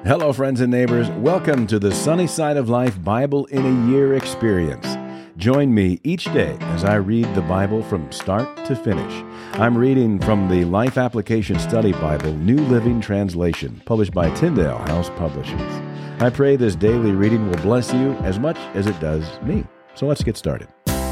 Hello, friends and neighbors. Welcome to the Sunny Side of Life Bible in a Year experience. Join me each day as I read the Bible from start to finish. I'm reading from the Life Application Study Bible, New Living Translation, published by Tyndale House Publishers. I pray this daily reading will bless you as much as it does me. So let's get started.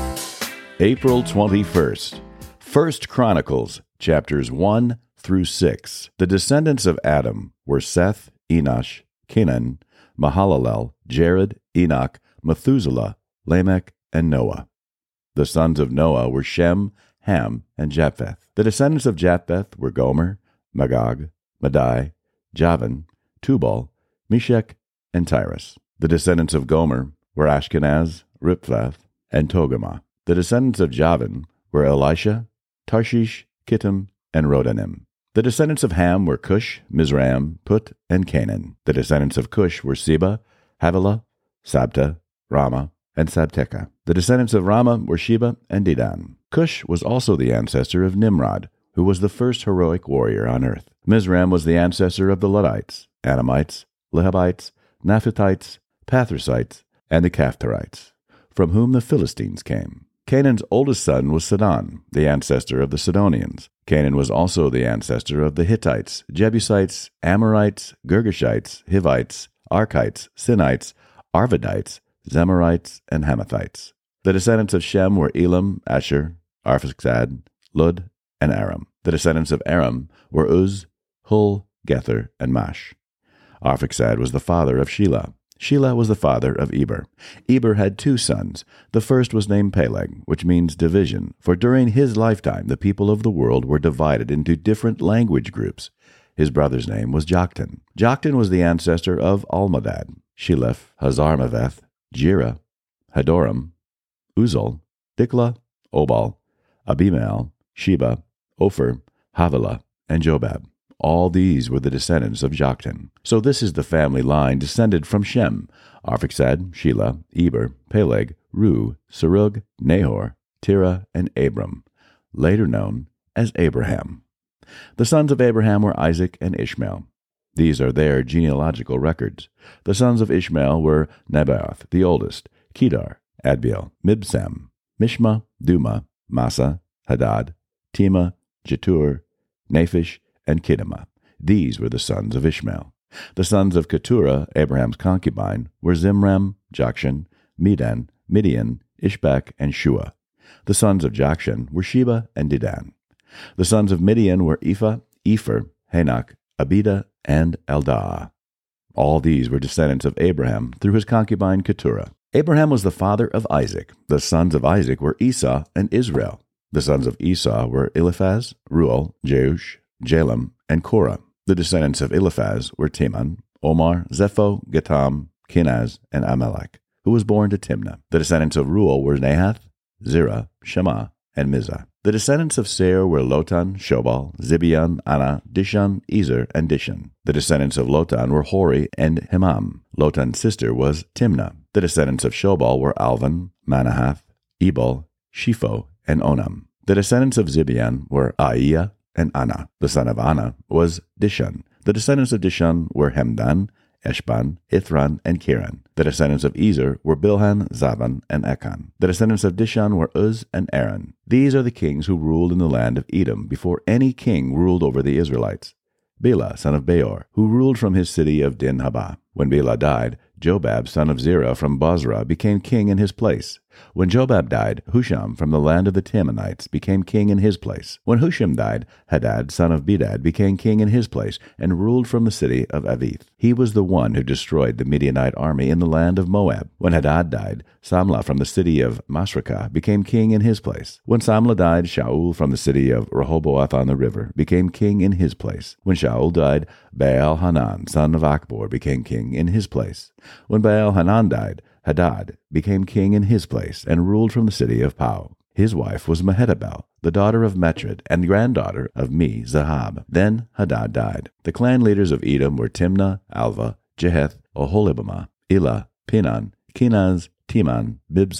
April 21st. 1 Chronicles, chapters 1 through 6. The descendants of Adam were Seth, Enosh, Kenan, Mahalalel, Jared, Enoch, Methuselah, Lamech, and Noah. The sons of Noah were Shem, Ham, and Japheth. The descendants of Japheth were Gomer, Magog, Madai, Javan, Tubal, Meshech, and Tyrus. The descendants of Gomer were Ashkenaz, Riphath, and Togarmah. The descendants of Javan were Elisha, Tarshish, Kittim, and Rodanim. The descendants of Ham were Cush, Mizraim, Put, and Canaan. The descendants of Cush were Seba, Havilah, Sabta, Ramah, and Sabteca. The descendants of Ramah were Sheba and Dedan. Cush was also the ancestor of Nimrod, who was the first heroic warrior on earth. Mizraim was the ancestor of the Luddites, Anamites, Lehabites, Naphthites, Pathrusites, and the Caphtorites, from whom the Philistines came. Canaan's oldest son was Sidon, the ancestor of the Sidonians. Canaan was also the ancestor of the Hittites, Jebusites, Amorites, Girgashites, Hivites, Archites, Sinites, Arvadites, Zemarites, and Hamathites. The descendants of Shem were Elam, Asher, Arphaxad, Lud, and Aram. The descendants of Aram were Uz, Hul, Gether, and Mash. Arphaxad was the father of Shelah. Shelah was the father of Eber. Eber had two sons. The first was named Peleg, which means division, for during his lifetime the people of the world were divided into different language groups. His brother's name was Joktan. Joktan was the ancestor of Almodad, Sheleph, Hazarmaveth, Jira, Hadoram, Uzal, Dikla, Obal, Abimael, Sheba, Ophir, Havilah, and Jobab. All these were the descendants of Joktan. So this is the family line descended from Shem: Arphaxad, Shelah, Eber, Peleg, Ru, Serug, Nahor, Terah, and Abram, later known as Abraham. The sons of Abraham were Isaac and Ishmael. These are their genealogical records. The sons of Ishmael were Nebaioth, the oldest, Kedar, Adbeel, Mibsam, Mishma, Duma, Massa, Hadad, Tema, Jetur, Naphish, and Kedemah. These were the sons of Ishmael. The sons of Keturah, Abraham's concubine, were Zimram, Jokshan, Medan, Midian, Ishbak, and Shua. The sons of Jokshan were Sheba and Dedan. The sons of Midian were Ephah, Epher, Hanok, Abida, and Eldaah. All these were descendants of Abraham through his concubine Keturah. Abraham was the father of Isaac. The sons of Isaac were Esau and Israel. The sons of Esau were Eliphaz, Ruel, Jeush, Jalem, and Korah. The descendants of Eliphaz were Teman, Omar, Zepho, Gatam, Kenaz, and Amalek, who was born to Timnah. The descendants of Ruel were Nahath, Zerah, Shema, and Mizah. The descendants of Seir were Lotan, Shobal, Zibeon, Anna, Dishan, Ezer, and Dishan. The descendants of Lotan were Hori and Hemam. Lotan's sister was Timnah. The descendants of Shobal were Alvan, Manahath, Ebal, Shepho, and Onam. The descendants of Zibeon were Aiah and Anna. The son of Anna was Dishan. The descendants of Dishan were Hemdan, Eshban, Ithran, and Kiran. The descendants of Ezer were Bilhan, Zavan, and Achan. The descendants of Dishan were Uz and Aaron. These are the kings who ruled in the land of Edom before any king ruled over the Israelites. Bela, son of Beor, who ruled from his city of Dinhabah. When Bela died, Jobab, son of Zerah from Bozrah, became king in his place. When Jobab died, Husham from the land of the Temanites became king in his place. When Husham died, Hadad, son of Bedad, became king in his place and ruled from the city of Avith. He was the one who destroyed the Midianite army in the land of Moab. When Hadad died, Samlah from the city of Masrekah became king in his place. When Samlah died, Shaul from the city of Rehoboth on the river became king in his place. When Shaul died, Baal-Hanan, son of Achbor, became king in his place. When Baal-Hanan died, Hadad became king in his place and ruled from the city of Pau. His wife was Mehetabel, the daughter of Metred and granddaughter of Me-Zahab. Then Hadad died. The clan leaders of Edom were Timnah, Alva, Jeheth, Oholibamah, Elah, Pinan, Kenaz, Teman, Bibzar,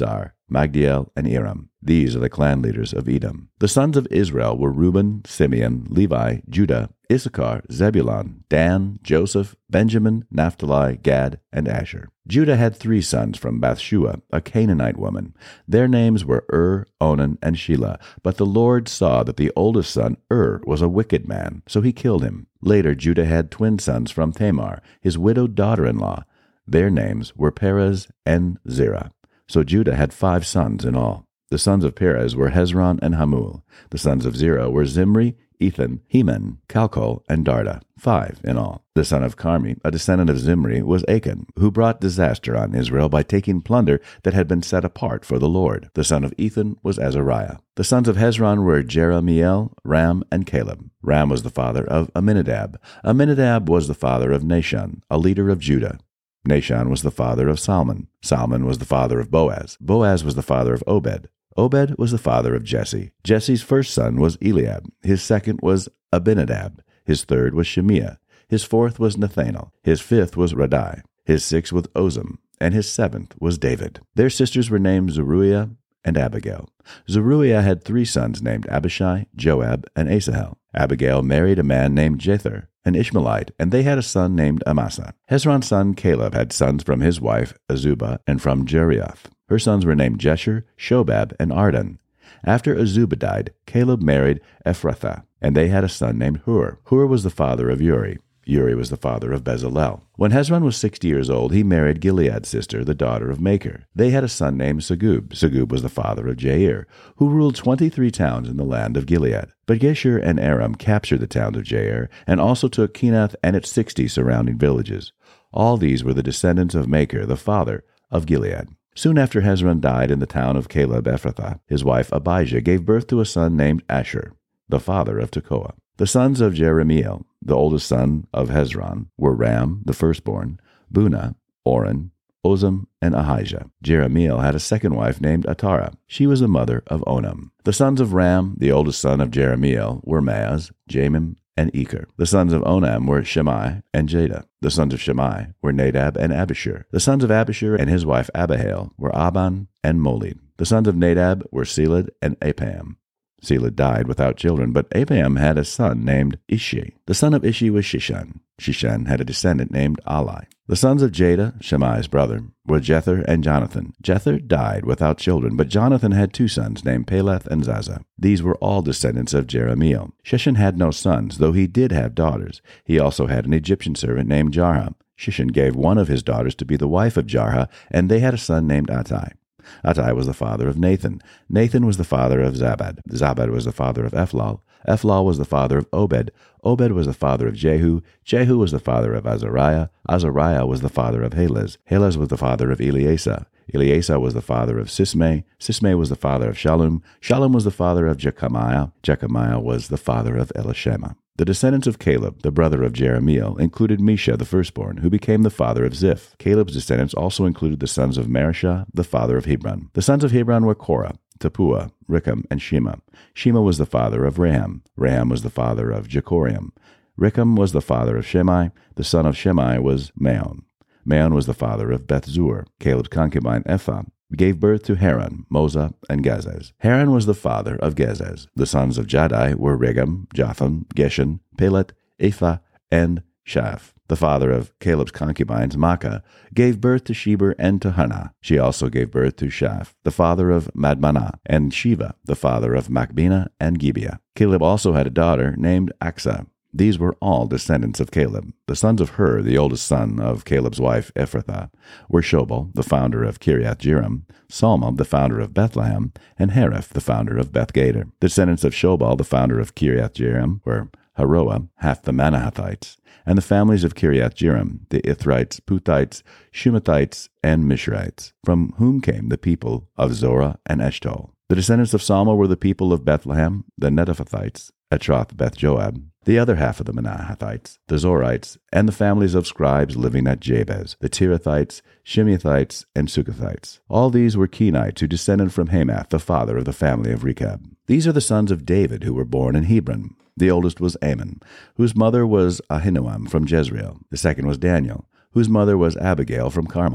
Magdiel, and Iram. These are the clan leaders of Edom. The sons of Israel were Reuben, Simeon, Levi, Judah, Issachar, Zebulun, Dan, Joseph, Benjamin, Naphtali, Gad, and Asher. Judah had 3 sons from Bathshua, a Canaanite woman. Their names were Onan, and Shelah. But the Lord saw that the oldest son, was a wicked man, so he killed him. Later Judah had twin sons from Tamar, his widowed daughter-in-law. Their names were Perez and Zerah. So Judah had 5 sons in all. The sons of Perez were Hezron and Hamul. The sons of Zerah were Zimri, Ethan, Heman, Calcol, and Darda, 5 in all. The son of Carmi, a descendant of Zimri, was Achan, who brought disaster on Israel by taking plunder that had been set apart for the Lord. The son of Ethan was Azariah. The sons of Hezron were Jerahmeel, Ram, and Caleb. Ram was the father of Amminadab. Amminadab was the father of Nahshon, a leader of Judah. Nahshon was the father of Salmon. Salmon was the father of Boaz. Boaz was the father of Obed. Obed was the father of Jesse. Jesse's first son was Eliab. His second was Abinadab. His third was Shemiah. His fourth was Nathanael. His fifth was Radai. His sixth was Ozem. And his seventh was David. Their sisters were named Zeruiah and Abigail. Zeruiah had 3 sons named Abishai, Joab, and Asahel. Abigail married a man named Jether, an Ishmaelite, and they had a son named Amasa. Hezron's son Caleb had sons from his wife Azubah and from Jerioth. Her sons were named Jesher, Shobab, and Ardan. After Azubah died, Caleb married Ephrathah, and they had a son named Hur. Hur was the father of Uri. Uri was the father of Bezalel. When Hezron was 60 years old, he married Gilead's sister, the daughter of Machir. They had a son named Segub. Segub was the father of Jair, who ruled 23 towns in the land of Gilead. But Geshur and Aram captured the towns of Jair, and also took Kenath and its 60 surrounding villages. All these were the descendants of Machir, the father of Gilead. Soon after Hezron died in the town of Caleb Ephrathah, his wife Abijah gave birth to a son named Asher, the father of Tekoa. The sons of Jerahmeel, the oldest son of Hezron, were Ram, the firstborn, Bunah, Oren, Ozem, and Ahijah. Jerahmeel had a second wife named Atara. She was the mother of Onam. The sons of Ram, the oldest son of Jerahmeel, were Maaz, Jamim, and Eker. The sons of Onam were Shemai and Jada. The sons of Shemai were Nadab and Abishur. The sons of Abishur and his wife Abihail were Aban and Molid. The sons of Nadab were Seled and Apam. Seled died without children, but Apam had a son named Ishi. The son of Ishi was Shishan. Shishan had a descendant named Ali. The sons of Jada, Shemai's brother, were Jether and Jonathan. Jether died without children, but Jonathan had 2 sons named Peleth and Zaza. These were all descendants of Jerahmeel. Shishan had no sons, though he did have daughters. He also had an Egyptian servant named Jarha. Shishan gave one of his daughters to be the wife of Jarha, and they had a son named Attai. Attai was the father of Nathan. Nathan was the father of Zabad. Zabad was the father of Ephlal. Ephlal was the father of Obed. Obed was the father of Jehu. Jehu was the father of Azariah. Azariah was the father of Helez. Helez was the father of Eleasa. Eleasa was the father of Sismai. Sismai was the father of Shallum. Shallum was the father of Jechamiah. Jechamiah was the father of Elishama. The descendants of Caleb, the brother of Jerahmeel, included Misha, the firstborn, who became the father of Ziph. Caleb's descendants also included the sons of Marishah, the father of Hebron. The sons of Hebron were Korah, Tapua, Recham, and Shema. Shema was the father of Raham. Raham was the father of Jechoriam. Recham was the father of Shemai. The son of Shemai was Maon. Maon was the father of Beth-zur. Caleb's concubine Ephah gave birth to Haran, Moza, and Gazez. Haran was the father of Gazez. The sons of Jaddai were Regem, Jotham, Geshan, Pelet, Ephah, and Shaph. The father of Caleb's concubines, Maacah, gave birth to Sheber and to Hannah. She also gave birth to Shaph, the father of Madmanah, and Shiva, the father of Machbenah and Gibeah. Caleb also had a daughter named Aksah. These were all descendants of Caleb. The sons of Hur, the oldest son of Caleb's wife Ephrathah, were Shobal, the founder of Kiriath-jearim, Salma, the founder of Bethlehem, and Hareph, the founder of Beth-gader. The descendants of Shobal, the founder of Kiriath-jearim, were Haroah, half the Manahathites, and the families of Kiriath-jearim, the Ithrites, Puthites, Shumathites, and Mishrites, from whom came the people of Zorah and Eshtaol. The descendants of Salma were the people of Bethlehem, the Netophathites, Atroth Beth Joab, the other half of the Manahathites, the Zorites, and the families of scribes living at Jabez, the Tirathites, Shimeathites, and Sukathites. All these were Kenites who descended from Hamath, the father of the family of Rechab. These are the sons of David who were born in Hebron. The oldest was Ammon, whose mother was Ahinoam from Jezreel. The second was Daniel, whose mother was Abigail from Carmel.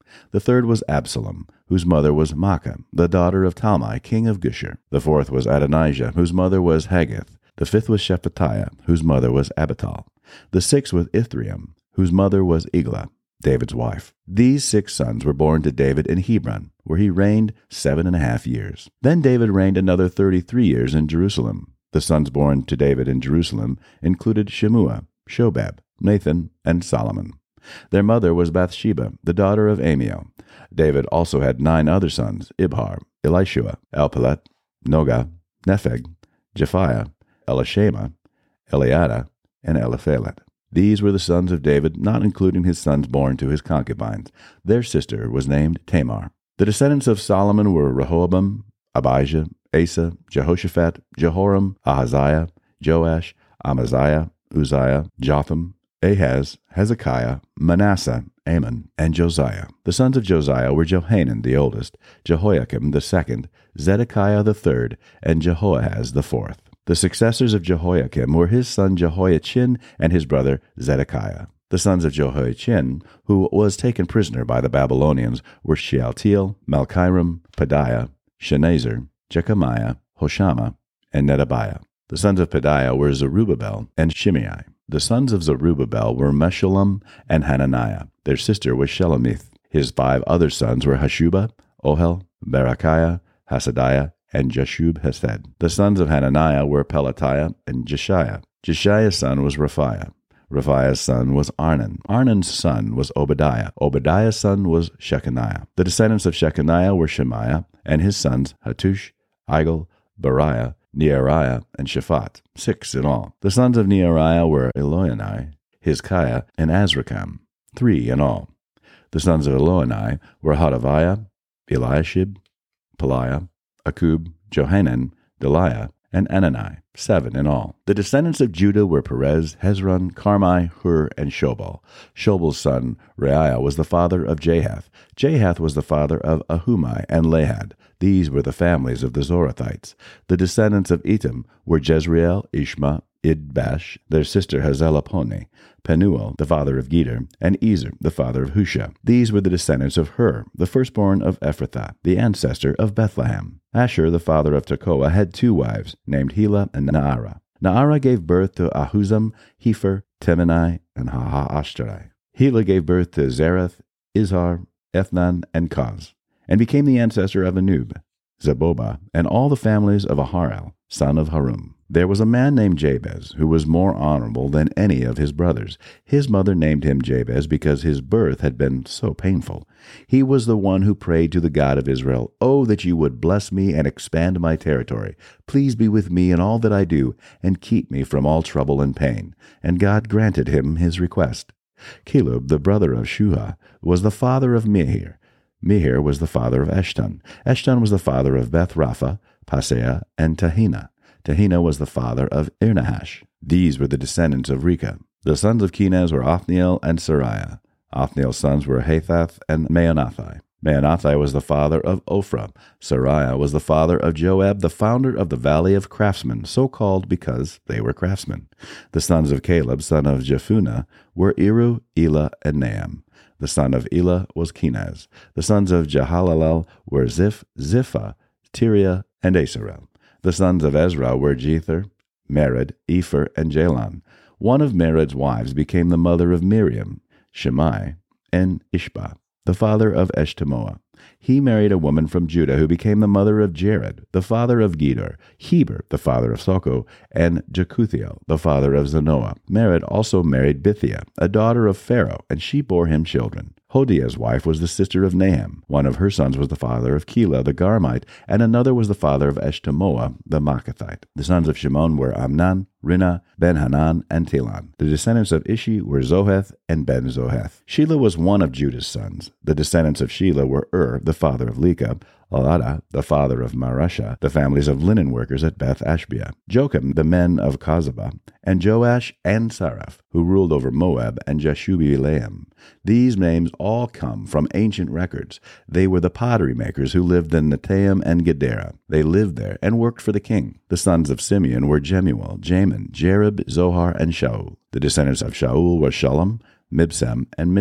The third was Absalom, whose mother was Maachah, the daughter of Talmai, king of Geshur. The fourth was Adonijah, whose mother was Haggith. The fifth was Shephatiah, whose mother was Abital. The sixth was Ithream, whose mother was Eglah, David's wife. These 6 sons were born to David in Hebron, where he reigned 7.5 years. Then David reigned another 33 years in Jerusalem. The sons born to David in Jerusalem included Shemua, Shobab, Nathan, and Solomon. Their mother was Bathsheba, the daughter of Amiel. David also had 9 other sons, Ibhar, Elishua, Elpelet, Noga, Nepheg, Japhiah, Elishama, Eliada, and Eliphelet. These were the sons of David, not including his sons born to his concubines. Their sister was named Tamar. The descendants of Solomon were Rehoboam, Abijah, Asa, Jehoshaphat, Jehoram, Ahaziah, Joash, Amaziah, Uzziah, Jotham, Ahaz, Hezekiah, Manasseh, Amon, and Josiah. The sons of Josiah were Johanan the oldest, Jehoiakim the second, Zedekiah the third, and Jehoahaz the fourth. The successors of Jehoiakim were his son Jehoiachin and his brother Zedekiah. The sons of Jehoiachin, who was taken prisoner by the Babylonians, were Shealtiel, Malchiram, Pedaiah, Shenazzar, Jechamiah, Hoshama, and Nedabiah. The sons of Pedaiah were Zerubbabel and Shimei. The sons of Zerubbabel were Meshullam and Hananiah. Their sister was Shelomith. His 5 other sons were Hashubah, Ohel, Berechiah, Hasadiah, and Jashub-Hesed. The sons of Hananiah were Pelatiah and Jeshiah. Jeshiah's son was Raphiah. Raphiah's son was Arnan. Arnan's son was Obadiah. Obadiah's son was Shechaniah. The descendants of Shechaniah were Shemaiah, and his sons Hattush, Igal, Bariah, Neariah, and Shaphat, 6 in all. The sons of Neariah were Elioenai, Hizkiah, and Azrikam, 3 in all. The sons of Elioenai were Hodaviah, Eliashib, Peliah, Akub, Johanan, Deliah, and Anani, 7 in all. The descendants of Judah were Perez, Hezron, Carmi, Hur, and Shobal. Shobal's son, Reiah, was the father of Jahath. Jahath was the father of Ahumai and Lahad. These were the families of the Zorathites. The descendants of Etam were Jezreel, Ishma, Idbash, their sister Hazelaponi, Penuel, the father of Geder, and Ezer, the father of Husha. These were the descendants of Hur, the firstborn of Ephrathah, the ancestor of Bethlehem. Asher, the father of Tekoa, had 2 wives, named Helah and Naarah. Naarah gave birth to Ahuzam, Hepher, Temeni, and Haashtarai. Helah gave birth to Zereth, Izhar, Ethnan, and Koz, and became the ancestor of Anub, Zebobah, and all the families of Aharel, son of Harum. There was a man named Jabez, who was more honorable than any of his brothers. His mother named him Jabez because his birth had been so painful. He was the one who prayed to the God of Israel, "Oh, that you would bless me and expand my territory. Please be with me in all that I do, and keep me from all trouble and pain." And God granted him his request. Caleb, the brother of Shuah, was the father of Mehir. Mehir was the father of Eshton. Eshton was the father of Beth-Rapha, Paseah, and Tahina. Tahina was the father of Irnahash. These were the descendants of Rechah. The sons of Kenaz were Othniel and Sariah. Othniel's sons were Hathath and Maonathai. Maonathai was the father of Ophrah. Sariah was the father of Joab, the founder of the Valley of Craftsmen, so called because they were craftsmen. The sons of Caleb, son of Jephunneh, were Eru, Elah, and Naam. The son of Elah was Kenaz. The sons of Jehalalel were Ziph, Ziphah, Tiria, and Asarel. The sons of Ezra were Jether, Mered, Epher, and Jalon. One of Mered's wives became the mother of Miriam, Shemai, and Ishbah, the father of Eshtemoa. He married a woman from Judah who became the mother of Jared, the father of Gedor, Heber, the father of Soko, and Jekuthiel, the father of Zanoah. Mered also married Bithiah, a daughter of Pharaoh, and she bore him children. Hodiah's wife was the sister of Naham. One of her sons was the father of Keilah the Garmite, and another was the father of Eshtemoa the Maachathite. The sons of Shimon were Amnon, Rinnah, Ben-Hanan, and Telon. The descendants of Ishi were Zoheth and Ben-Zoheth. Shelah was one of Judah's sons. The descendants of Shelah were the father of Lekah, Aladah, the father of Mareshah, the families of linen workers at Beth Ashbea, Jocham, the men of Kozabah, and Joash and Saraph, who ruled over Moab and Jashubileam. These names all come from ancient records. They were the pottery makers who lived in Netaim and Gedera. They lived there and worked for the king. The sons of Simeon were Jemuel, Jamin, Jerib, Zohar, and Shaul. The descendants of Shaul were Shalom, Mibsam, and Mishma.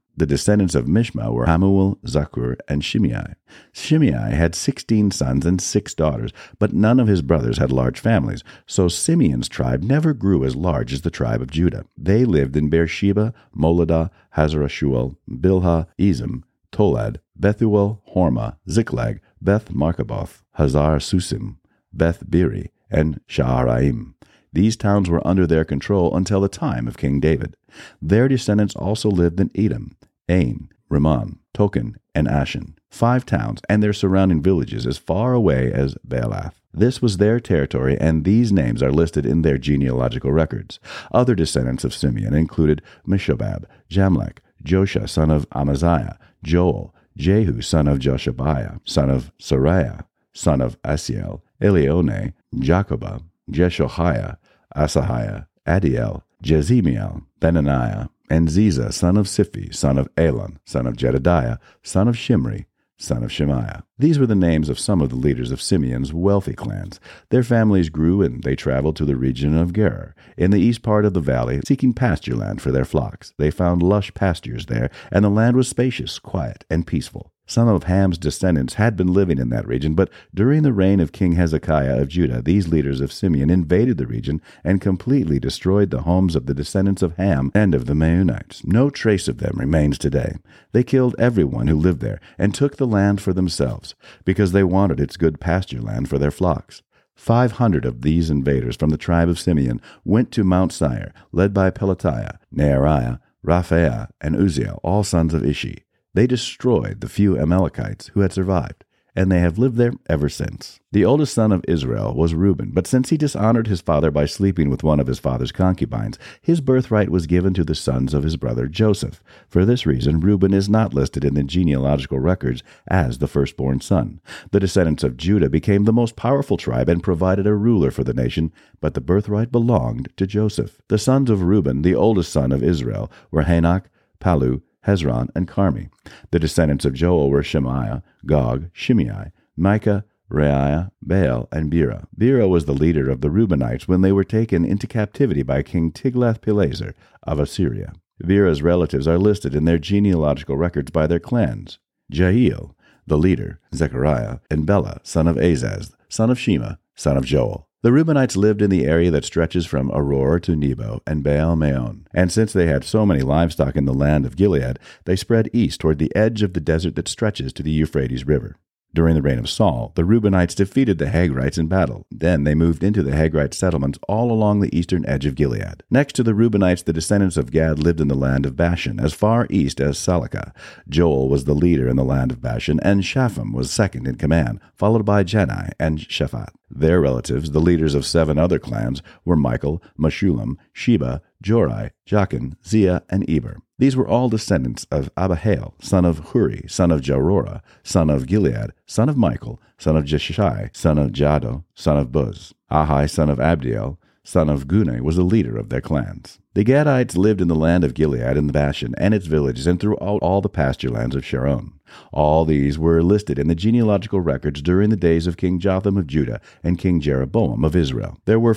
The descendants of Mishma were Hamuel, Zakur, and Shimei. Shimei had 16 sons and 6 daughters, but none of his brothers had large families, so Simeon's tribe never grew as large as the tribe of Judah. They lived in Beersheba, Moladah, Hazar-Shual, Bilhah, Ezem, Tolad, Bethuel, Hormah, Ziklag, Beth Markaboth, Hazar Susim, Beth Biri, and Sha'araim. These towns were under their control until the time of King David. Their descendants also lived in Edom, Ain, Rimmon, Token, and Ashan, 5 towns and their surrounding villages as far away as Baalath. This was their territory, and these names are listed in their genealogical records. Other descendants of Simeon included Meshobab, Jamlech, Josha, son of Amaziah, Joel, Jehu, son of Joshabiah, son of Sariah, son of Asiel, Elioneh, Jacobah, Jeshoiah, Asahiah, Adiel, Jezemiel, Benaniah, and Ziza, son of Siphi, son of Elon, son of Jedediah, son of Shimri, son of Shemaiah. These were the names of some of the leaders of Simeon's wealthy clans. Their families grew, and they traveled to the region of Gerar, in the east part of the valley, seeking pasture land for their flocks. They found lush pastures there, and the land was spacious, quiet, and peaceful. Some of Ham's descendants had been living in that region, but during the reign of King Hezekiah of Judah, these leaders of Simeon invaded the region and completely destroyed the homes of the descendants of Ham and of the Meunites. No trace of them remains today. They killed everyone who lived there and took the land for themselves, because they wanted its good pasture land for their flocks. 500 of these invaders from the tribe of Simeon went to Mount Seir, led by Pelatiah, Neariah, Raphael, and Uzziel, all sons of Ishi. They destroyed the few Amalekites who had survived, and they have lived there ever since. The oldest son of Israel was Reuben, but since he dishonored his father by sleeping with one of his father's concubines, his birthright was given to the sons of his brother Joseph. For this reason, Reuben is not listed in the genealogical records as the firstborn son. The descendants of Judah became the most powerful tribe and provided a ruler for the nation, but the birthright belonged to Joseph. The sons of Reuben, the oldest son of Israel, were Hanok, Palu, Hezron, and Carmi. The descendants of Joel were Shemaiah, Gog, Shimei, Micah, Reiah, Baal, and Bera. Bera was the leader of the Reubenites when they were taken into captivity by King Tiglath-Pileser of Assyria. Bera's relatives are listed in their genealogical records by their clans. Jahiel, the leader, Zechariah, and Bela, son of Azaz, son of Shema, son of Joel. The Reubenites lived in the area that stretches from Aroer to Nebo and Baal-Meon. And since they had so many livestock in the land of Gilead, they spread east toward the edge of the desert that stretches to the Euphrates River. During the reign of Saul, the Reubenites defeated the Hagrites in battle. Then they moved into the Hagrite settlements all along the eastern edge of Gilead. Next to the Reubenites, the descendants of Gad lived in the land of Bashan, as far east as Salakah. Joel was the leader in the land of Bashan, and Shapham was second in command, followed by Jani and Shaphat. Their relatives, the leaders of 7 other clans, were Michael, Meshullam, Sheba, Jorai, Jachin, Zia, and Eber. These were all descendants of Abihail, son of Huri, son of Jarorah, son of Gilead, son of Michael, son of Jeshai, son of Jado, son of Buz. Ahai, son of Abdiel, son of Guni, was the leader of their clans. The Gadites lived in the land of Gilead and Bashan and its villages and throughout all the pasture lands of Sharon. All these were listed in the genealogical records during the days of King Jotham of Judah and King Jeroboam of Israel. There were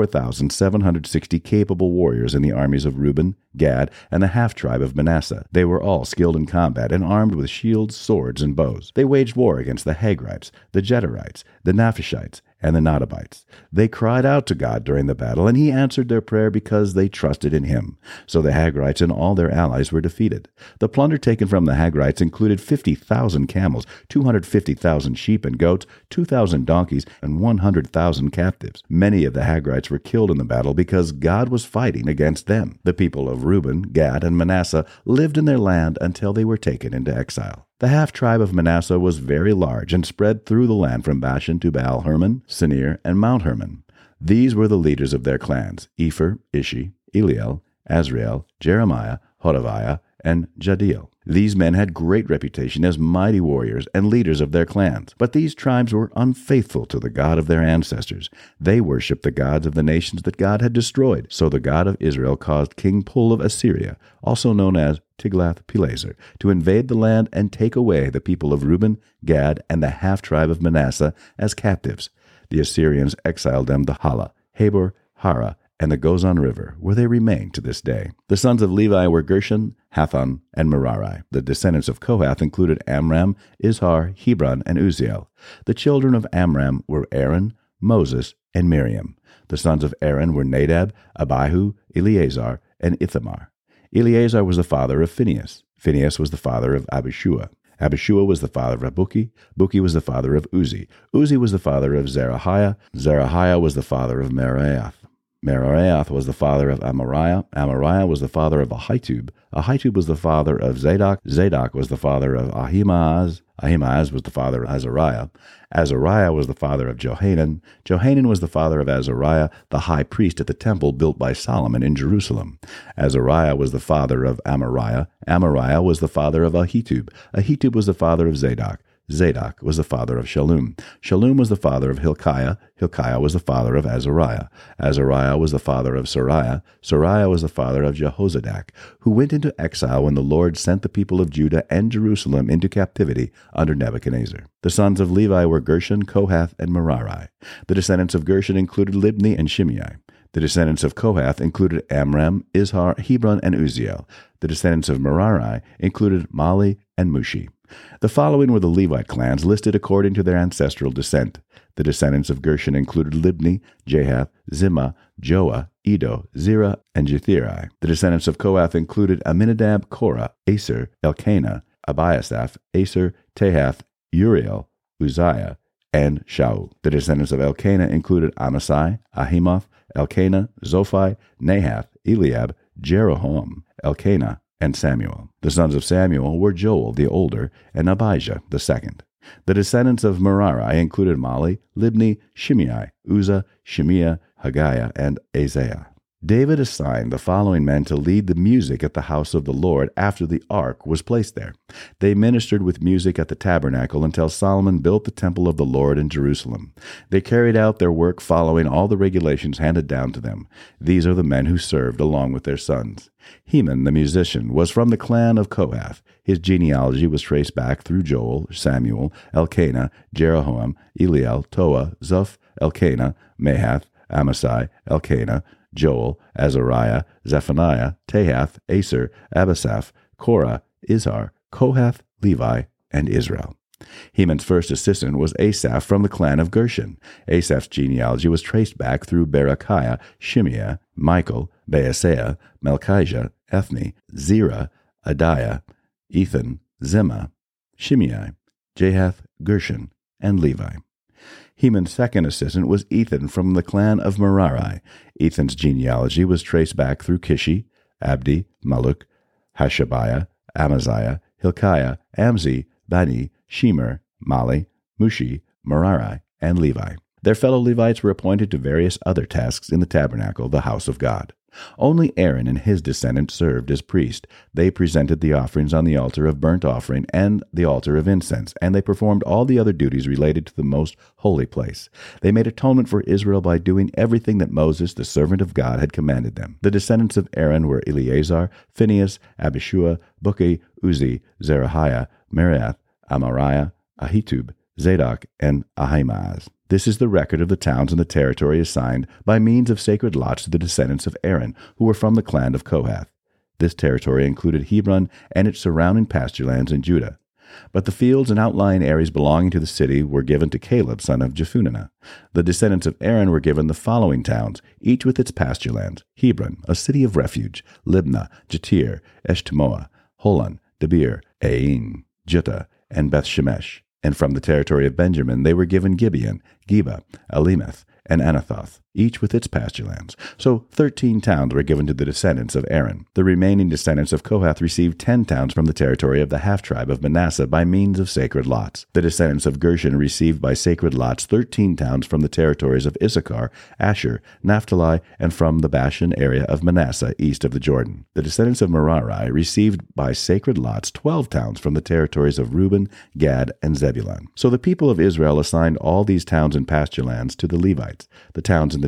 44,760 capable warriors in the armies of Reuben, Gad, and the half-tribe of Manasseh. They were all skilled in combat and armed with shields, swords, and bows. They waged war against the Hagrites, the Jederites, the Naphishites, and the Nadabites. They cried out to God during the battle, and he answered their prayer because they trusted in him. So the Hagrites and all their allies were defeated. The plunder taken from the Hagrites included 50,000 camels, 250,000 sheep and goats, 2,000 donkeys, and 100,000 captives. Many of the Hagrites were killed in the battle because God was fighting against them. The people of Reuben, Gad, and Manasseh lived in their land until they were taken into exile. The half-tribe of Manasseh was very large and spread through the land from Bashan to Baal-Hermon, Sinir, and Mount Hermon. These were the leaders of their clans: Epher, Ishi, Eliel, Azriel, Jeremiah, Hodaviah, and Jadiel. These men had great reputation as mighty warriors and leaders of their clans. But these tribes were unfaithful to the God of their ancestors. They worshipped the gods of the nations that God had destroyed. So the God of Israel caused King Pul of Assyria, also known as Tiglath-Pileser, to invade the land and take away the people of Reuben, Gad, and the half-tribe of Manasseh as captives. The Assyrians exiled them to Hala, Habor, Hara, and the Gozan River, where they remain to this day. The sons of Levi were Gershon, Hathon, and Merari. The descendants of Kohath included Amram, Izhar, Hebron, and Uzziel. The children of Amram were Aaron, Moses, and Miriam. The sons of Aaron were Nadab, Abihu, Eleazar, and Ithamar. Eleazar was the father of Phinehas. Phinehas was the father of Abishua. Abishua was the father of Bukki. Bukki was the father of Uzi. Uzi was the father of Zerahiah. Zerahiah was the father of Meraioth. Meraioth was the father of Amariah. Amariah was the father of Ahitub. Ahitub was the father of Zadok. Zadok was the father of Ahimaaz. Ahimaaz was the father of Azariah. Azariah was the father of Johanan. Johanan was the father of Azariah, the high priest at the temple built by Solomon in Jerusalem. Azariah was the father of Amariah. Amariah was the father of Ahitub. Ahitub was the father of Zadok. Zadok was the father of Shallum. Shallum was the father of Hilkiah. Hilkiah was the father of Azariah. Azariah was the father of Sariah. Sariah was the father of Jehozadak, who went into exile when the Lord sent the people of Judah and Jerusalem into captivity under Nebuchadnezzar. The sons of Levi were Gershon, Kohath, and Merari. The descendants of Gershon included Libni and Shimei. The descendants of Kohath included Amram, Izhar, Hebron, and Uzziel. The descendants of Merari included Mali and Mushi. The following were the Levite clans listed according to their ancestral descent. The descendants of Gershon included Libni, Jahath, Zimmah, Joah, Edo, Zerah, and Jetheri. The descendants of Kohath included Aminadab, Korah, Aser, Elkanah, Abiasaph, Aser, Tahath, Uriel, Uzziah, and Shaul. The descendants of Elkanah included Amasai, Ahimoth, Elkanah, Zophai, Nahath, Eliab, Jeroham, Elkanah, and Samuel. The sons of Samuel were Joel the older and Abijah the second. The descendants of Merari included Mali, Libni, Shimei, Uzzah, Shemiah, Haggiah, and Isaiah. David assigned the following men to lead the music at the house of the Lord after the ark was placed there. They ministered with music at the tabernacle until Solomon built the temple of the Lord in Jerusalem. They carried out their work following all the regulations handed down to them. These are the men who served along with their sons. Heman, the musician, was from the clan of Kohath. His genealogy was traced back through Joel, Samuel, Elkanah, Jeroham, Eliel, Toah, Zuph, Elkanah, Mahath, Amasai, Elkanah, Joel, Azariah, Zephaniah, Tahath, Aser, Abasaph, Korah, Izhar, Kohath, Levi, and Israel. Heman's first assistant was Asaph from the clan of Gershon. Asaph's genealogy was traced back through Berechiah, Shimei, Michael, Baaseiah, Melchijah, Ethni, Zerah, Adiah, Ethan, Zimmah, Shimei, Jahath, Gershon, and Levi. Heman's second assistant was Ethan from the clan of Merari. Ethan's genealogy was traced back through Kishi, Abdi, Maluk, Hashabiah, Amaziah, Hilkiah, Amzi, Bani, Shemer, Mali, Mushi, Merari, and Levi. Their fellow Levites were appointed to various other tasks in the tabernacle, the house of God. Only Aaron and his descendants served as priests. They presented the offerings on the altar of burnt offering and the altar of incense, and they performed all the other duties related to the most holy place. They made atonement for Israel by doing everything that Moses, the servant of God, had commanded them. The descendants of Aaron were Eleazar, Phinehas, Abishua, Bukki, Uzi, Zerahiah, Meraioth, Amariah, Ahitub, Zadok, and Ahimaaz. This is the record of the towns and the territory assigned by means of sacred lots to the descendants of Aaron, who were from the clan of Kohath. This territory included Hebron and its surrounding pasture lands in Judah. But the fields and outlying areas belonging to the city were given to Caleb, son of Jephunneh. The descendants of Aaron were given the following towns, each with its pasture lands: Hebron, a city of refuge; Libnah, Jatir, Eshtemoa, Holon, Debir, Ain, Juttah, and Beth-Shemesh. And from the territory of Benjamin they were given Gibeon, Geba, Alimeth, and Anathoth, each with its pasture lands. So 13 towns were given to the descendants of Aaron. The remaining descendants of Kohath received 10 towns from the territory of the half-tribe of Manasseh by means of sacred lots. The descendants of Gershon received by sacred lots 13 towns from the territories of Issachar, Asher, Naphtali, and from the Bashan area of Manasseh east of the Jordan. The descendants of Merari received by sacred lots 12 towns from the territories of Reuben, Gad, and Zebulun. So the people of Israel assigned all these towns and pasture lands to the Levites. The towns in the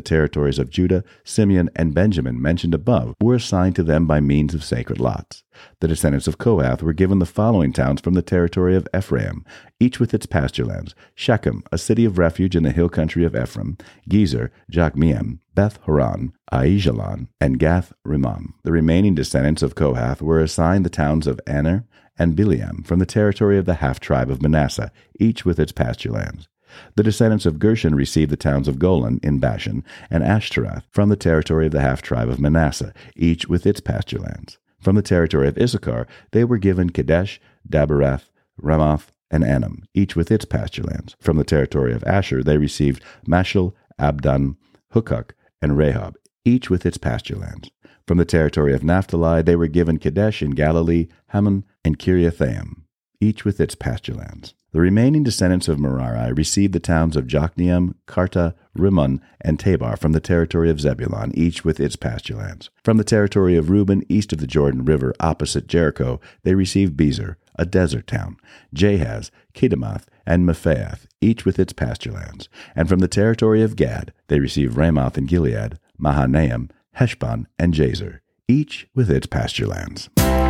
the territories of Judah, Simeon, and Benjamin mentioned above were assigned to them by means of sacred lots. The descendants of Kohath were given the following towns from the territory of Ephraim, each with its pasture lands: Shechem, a city of refuge in the hill country of Ephraim; Gezer, Jokmeam, Beth-horon, Aijalon, and Gath-rimmon. The remaining descendants of Kohath were assigned the towns of Aner and Bileam from the territory of the half-tribe of Manasseh, each with its pasture lands. The descendants of Gershon received the towns of Golan in Bashan and Ashtaroth from the territory of the half-tribe of Manasseh, each with its pasture lands. From the territory of Issachar, they were given Kadesh, Daberath, Ramoth, and Anam, each with its pasture lands. From the territory of Asher, they received Mashal, Abdon, Hukok, and Rehob, each with its pasture lands. From the territory of Naphtali, they were given Kadesh in Galilee, Hammon, and Kiriathaim, each with its pasture lands. The remaining descendants of Merari received the towns of Jokneam, Karta, Rimmon, and Tabor from the territory of Zebulun, each with its pasture lands. From the territory of Reuben, east of the Jordan River, opposite Jericho, they received Bezer, a desert town, Jahaz, Kedemoth, and Mephaath, each with its pasture lands. And from the territory of Gad, they received Ramoth in Gilead, Mahanaim, Heshbon, and Jazer, each with its pasture lands.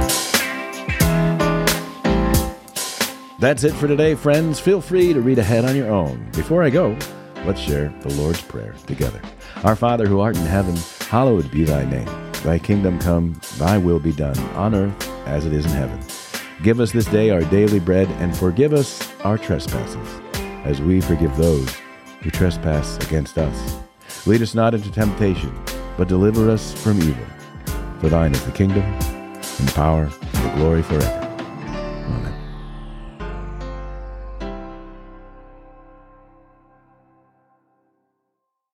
That's it for today, friends. Feel free to read ahead on your own. Before I go, let's share the Lord's Prayer together. Our Father who art in heaven, hallowed be thy name. Thy kingdom come, thy will be done, on earth as it is in heaven. Give us this day our daily bread, and forgive us our trespasses, as we forgive those who trespass against us. Lead us not into temptation, but deliver us from evil. For thine is the kingdom, and the power, and the glory forever.